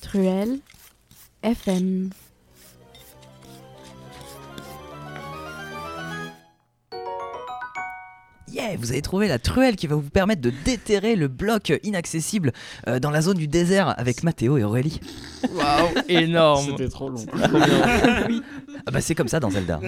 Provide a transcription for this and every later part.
Truelle FM. Yeah, vous avez trouvé la truelle qui va vous permettre de déterrer le bloc inaccessible dans la zone du désert avec Mathéo et Aurélie. Waouh, énorme. C'était trop long. Ah bah c'est comme ça dans Zelda.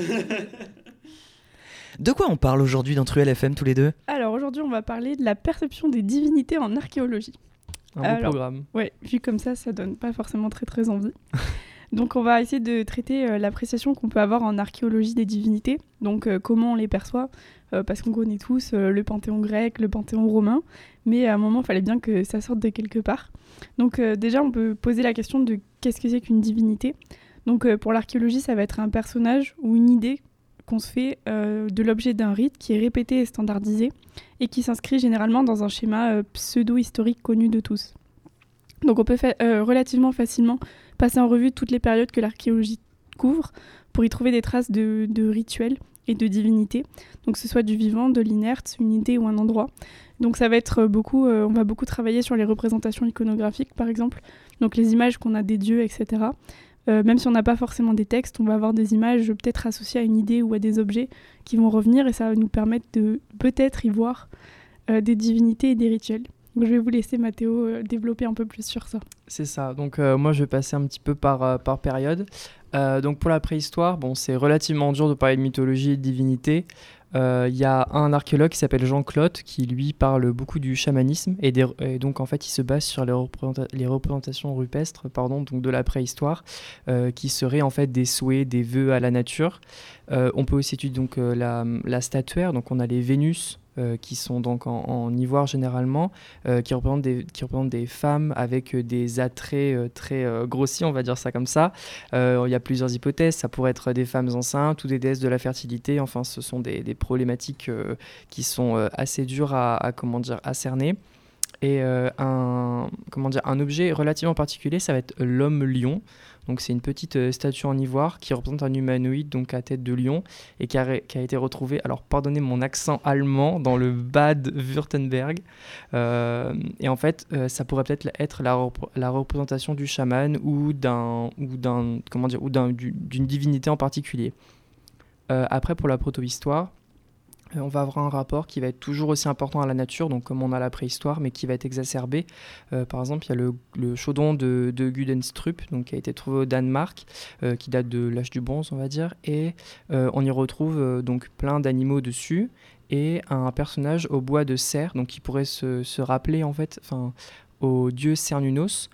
De quoi on parle aujourd'hui dans Truelle FM tous les deux ? Alors aujourd'hui, on va parler de la perception des divinités en archéologie. Un beau programme. Ouais, vu comme ça donne pas forcément très envie. Donc on va essayer de traiter l'appréciation qu'on peut avoir en archéologie des divinités, donc comment on les perçoit, parce qu'on connaît tous le panthéon grec, le panthéon romain, mais à un moment il fallait bien que ça sorte de quelque part. Donc déjà on peut poser la question de qu'est-ce que c'est qu'une divinité. Donc pour l'archéologie ça va être un personnage ou une idée qu'on se fait de l'objet d'un rite qui est répété et standardisé, et qui s'inscrit généralement dans un schéma pseudo-historique connu de tous. Donc on peut relativement facilement passer en revue toutes les périodes que l'archéologie couvre pour y trouver des traces de rituels et de divinités, donc que ce soit du vivant, de l'inerte, une idée ou un endroit. Donc ça va être on va beaucoup travailler sur les représentations iconographiques par exemple, donc les images qu'on a des dieux, etc. Même si on n'a pas forcément des textes, on va avoir des images peut-être associées à une idée ou à des objets qui vont revenir, et ça va nous permettre de peut-être y voir des divinités et des rituels. Donc, je vais vous laisser Mathéo développer un peu plus sur ça. C'est ça, donc moi je vais passer un petit peu par période. Donc pour la préhistoire, c'est relativement dur de parler de mythologie et de divinité. Il y a un archéologue qui s'appelle Jean Clotte qui lui parle beaucoup du chamanisme et donc en fait il se base sur les représentations rupestres donc de la préhistoire, qui seraient en fait des souhaits, des vœux à la nature. On peut aussi étudier donc la statuaire, donc on a les Vénus, qui sont donc en ivoire généralement, qui représentent des femmes avec des attraits très grossis, on va dire ça comme ça. Il y a plusieurs hypothèses, ça pourrait être des femmes enceintes ou des déesses de la fertilité, enfin ce sont des problématiques qui sont assez dures à cerner. Et un objet relativement particulier, ça va être l'homme-lion. Donc c'est une petite statue en ivoire qui représente un humanoïde donc à tête de lion, et qui a été retrouvé, alors pardonnez mon accent allemand, dans le Bade-Württemberg. Et en fait, ça pourrait peut-être être la représentation du chaman ou d'une divinité en particulier. Après, pour la protohistoire, on va avoir un rapport qui va être toujours aussi important à la nature, donc comme on a la préhistoire, mais qui va être exacerbé. Par exemple, il y a le chaudron de Gudenstrup, donc qui a été trouvé au Danemark, qui date de l'âge du bronze, on va dire, et on y retrouve donc plein d'animaux dessus, et un personnage au bois de cerf, donc qui pourrait se rappeler en fait, au dieu Cernunnos.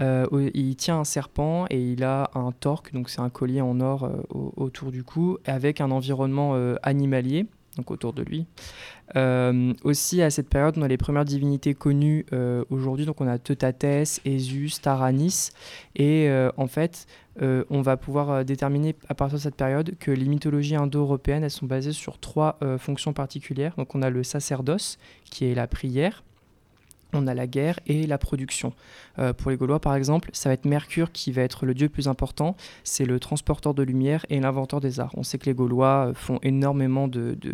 Il tient un serpent et il a un torque, donc c'est un collier en or autour du cou, avec un environnement animalier donc autour de lui. Aussi à cette période, on a les premières divinités connues aujourd'hui, donc on a Teutates, Esus, Taranis, et en fait on va pouvoir déterminer à partir de cette période que les mythologies indo-européennes, elles sont basées sur 3 fonctions particulières. Donc on a le sacerdoce, qui est la prière, on a la guerre et la production. Pour les Gaulois, par exemple, ça va être Mercure qui va être le dieu le plus important. C'est le transporteur de lumière et l'inventeur des arts. On sait que les Gaulois font énormément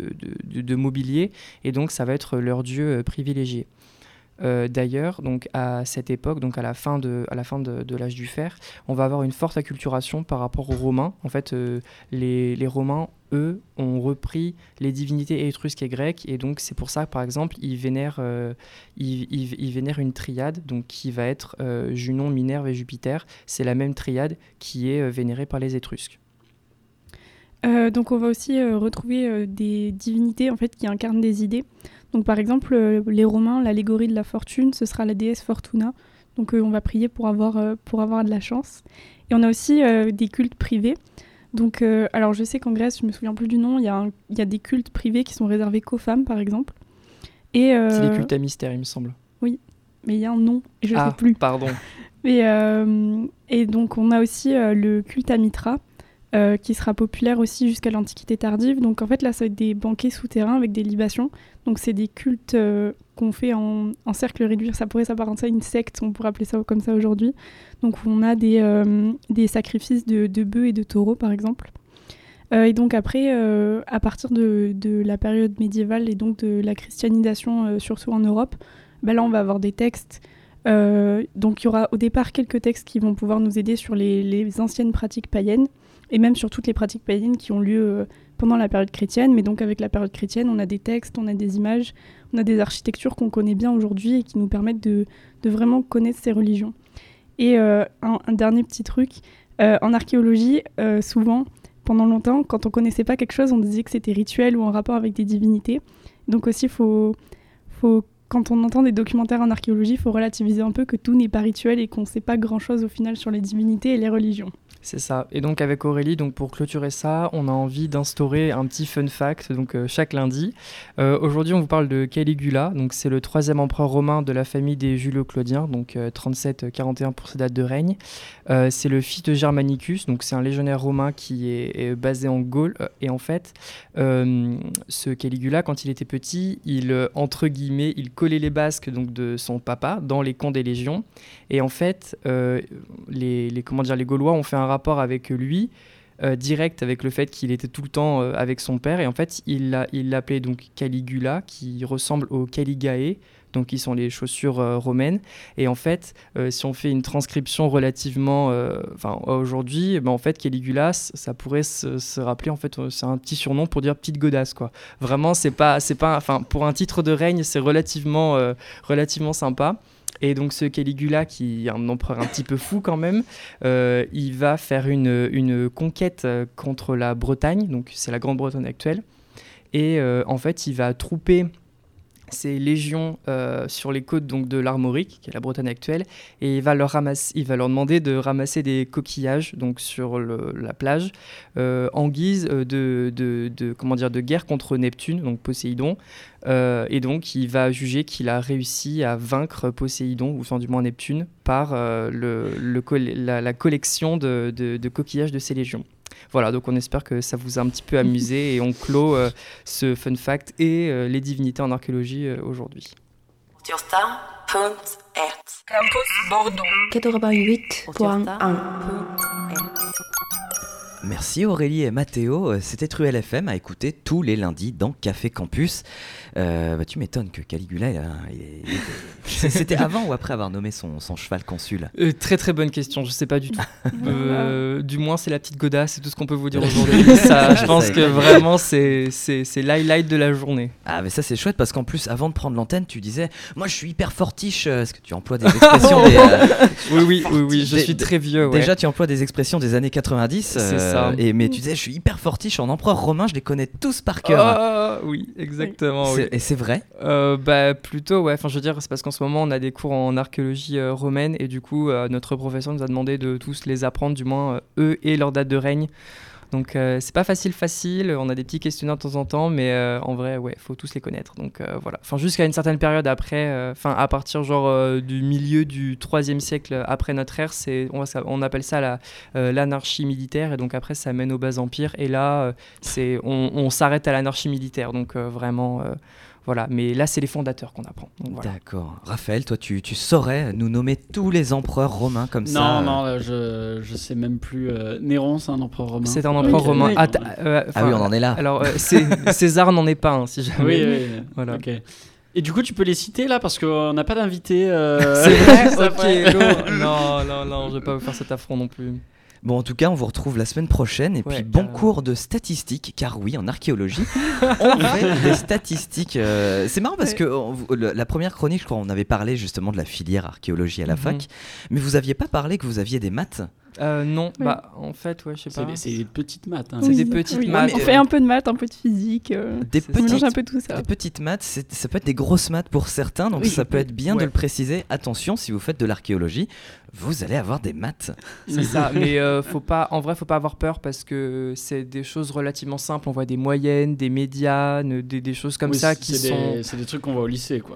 de mobilier, et donc ça va être leur dieu privilégié. D'ailleurs, donc à cette époque, donc à la fin de l'âge du fer, on va avoir une forte acculturation par rapport aux Romains. En fait, les Romains, eux, ont repris les divinités étrusques et grecques, et donc c'est pour ça, par exemple, ils vénèrent une triade, donc qui va être Junon, Minerve et Jupiter. C'est la même triade qui est vénérée par les Étrusques. Donc on va aussi retrouver des divinités en fait qui incarnent des idées. Donc par exemple les Romains, l'allégorie de la fortune, ce sera la déesse Fortuna. Donc on va prier pour avoir de la chance. Et on a aussi des cultes privés. Donc alors je sais qu'en Grèce, je me souviens plus du nom, il y a des cultes privés qui sont réservés qu'aux femmes par exemple. Et c'est les cultes à mystère, il me semble. Oui, mais il y a un nom et je sais plus. Pardon. Et donc on a aussi le culte à Mitra. Qui sera populaire aussi jusqu'à l'Antiquité tardive. Donc en fait là ça va être des banquets souterrains avec des libations. Donc c'est des cultes qu'on fait en cercle réduit. Ça pourrait s'apparenter à une secte, on pourrait appeler ça comme ça aujourd'hui. Donc on a des sacrifices de bœufs et de taureaux par exemple. Et donc après, à partir de la période médiévale et donc de la christianisation surtout en Europe, là on va avoir des textes Donc il y aura au départ quelques textes qui vont pouvoir nous aider sur les anciennes pratiques païennes et même sur toutes les pratiques païennes qui ont lieu pendant la période chrétienne. Mais donc avec la période chrétienne, on a des textes, on a des images, on a des architectures qu'on connaît bien aujourd'hui et qui nous permettent de vraiment connaître ces religions. Et un dernier petit truc, en archéologie, souvent, pendant longtemps, quand on connaissait pas quelque chose, on disait que c'était rituel ou en rapport avec des divinités. Donc aussi, quand on entend des documentaires en archéologie, il faut relativiser un peu que tout n'est pas rituel et qu'on ne sait pas grand-chose au final sur les divinités et les religions. C'est ça. Et donc avec Aurélie, donc pour clôturer ça, on a envie d'instaurer un petit fun fact donc chaque lundi. Aujourd'hui, on vous parle de Caligula. Donc c'est le 3e empereur romain de la famille des Julio-Claudiens, donc 37-41 pour sa date de règne. C'est le fils de Germanicus, donc c'est un légionnaire romain qui est basé en Gaule. Et en fait, ce Caligula, quand il était petit, entre guillemets, il collait les basques donc de son papa dans les camps des légions. Et en fait, les Gaulois ont fait un rapport avec lui, direct avec le fait qu'il était tout le temps avec son père. Et en fait, il l'appelait donc Caligula, qui ressemble au Caligae, donc qui sont les chaussures romaines. Et en fait, si on fait une transcription relativement aujourd'hui, en fait, Caligula, ça pourrait se rappeler, en fait, c'est un petit surnom pour dire petite godasse, quoi. Vraiment, c'est pas, pour un titre de règne, c'est relativement sympa. Et donc ce Caligula, qui est un empereur un petit peu fou quand même, il va faire une conquête contre la Bretagne, donc c'est la Grande-Bretagne actuelle. Et en fait, il va trouper ses légions sur les côtes donc, de l'Armorique, qui est la Bretagne actuelle, et il va leur demander de ramasser des coquillages donc, sur la plage en guise de guerre contre Neptune, donc Poséidon. Et donc il va juger qu'il a réussi à vaincre Poséidon, ou enfin du moins Neptune, par la collection de coquillages de ses légions. Voilà, donc on espère que ça vous a un petit peu amusé et on clôt ce fun fact et les divinités en archéologie aujourd'hui. Campus Bordeaux 88.1. Merci Aurélie et Mathéo, c'était True LFM à écouter tous les lundis dans Café Campus. Tu m'étonnes que Caligula, c'était avant ou après avoir nommé son cheval consul? Très très bonne question, je sais pas du tout. Du moins c'est la petite godasse, c'est tout ce qu'on peut vous dire aujourd'hui. Ça, je pense que vraiment c'est l'highlight de la journée. Ah mais ça c'est chouette parce qu'en plus avant de prendre l'antenne tu disais moi je suis hyper fortiche, est-ce que tu emploies des expressions Oui, je suis très vieux. Ouais. Déjà tu emploies des expressions des années 90. C'est ça. Mais tu disais je suis hyper fortiche en empereur romain, je les connais tous par cœur. Oui, exactement. Oui. Et c'est vrai? Plutôt, ouais. Enfin, je veux dire, c'est parce qu'en ce moment, on a des cours en archéologie romaine et du coup, notre professeur nous a demandé de tous les apprendre, du moins eux et leur date de règne. Donc, c'est pas facile. On a des petits questionnaires de temps en temps, mais en vrai, ouais, faut tous les connaître. Donc, voilà. Enfin, jusqu'à une certaine période après, à partir du milieu du 3e siècle après notre ère, on appelle ça l'anarchie militaire. Et donc, après, ça mène au bas empire. Et là, on s'arrête à l'anarchie militaire. Donc, vraiment. Voilà, mais là c'est les fondateurs qu'on apprend. Donc, voilà. D'accord. Raphaël, toi tu saurais nous nommer tous les empereurs romains comme ça? Non, je sais même plus. Néron, c'est un empereur romain. C'est un empereur romain. Oui. Oui, on en est là. Alors César n'en est pas, si jamais. Oui. Voilà. Ok. Et du coup, tu peux les citer là parce qu'on n'a pas d'invité. C'est vrai. Ok. Non, je vais pas vous faire cet affront non plus. Bon, en tout cas, on vous retrouve la semaine prochaine. Et puis, bon cours de statistiques, car oui, en archéologie, on fait des statistiques. C'est marrant parce que la première chronique, je crois, on avait parlé justement de la filière archéologie à la fac. Mais vous aviez pas parlé que vous aviez des maths? Non, en fait, ouais, je sais pas. C'est des petites maths. Hein. C'est des petites maths. On fait un peu de maths, un peu de physique. On mélange un peu tout ça. Des petites maths, ça peut être des grosses maths pour certains, donc ça peut être bien de le préciser. Attention, si vous faites de l'archéologie, vous allez avoir des maths. C'est ça, mais faut pas avoir peur parce que c'est des choses relativement simples. On voit des moyennes, des médianes, des choses comme ça qui sont. C'est des trucs qu'on voit au lycée, quoi.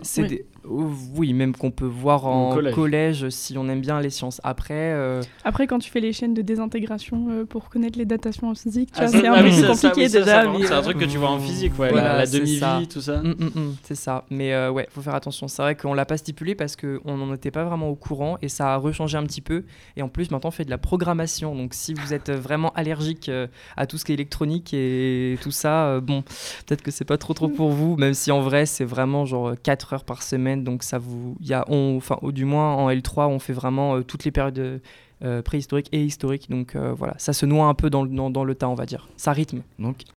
Oui, même qu'on peut voir en collège si on aime bien les sciences. Après, quand tu fais les chaînes de désintégration pour connaître les datations en physique, tu vois, c'est un peu plus compliqué déjà. C'est un truc que tu vois en physique, voilà, la demi-vie, tout ça. C'est ça. Mais faut faire attention. C'est vrai qu'on l'a pas stipulé parce qu'on n'en était pas vraiment au courant et ça a rechangé un petit peu. Et en plus, maintenant, on fait de la programmation. Donc, si vous êtes vraiment allergique à tout ce qui est électronique et tout ça, peut-être que c'est pas trop pour vous, même si en vrai, c'est vraiment genre 4 heures par semaine moyenne, donc du moins en L3, on fait vraiment toutes les périodes préhistoriques et historiques, donc voilà, ça se noie un peu dans le tas, on va dire. Ça rythme. Donc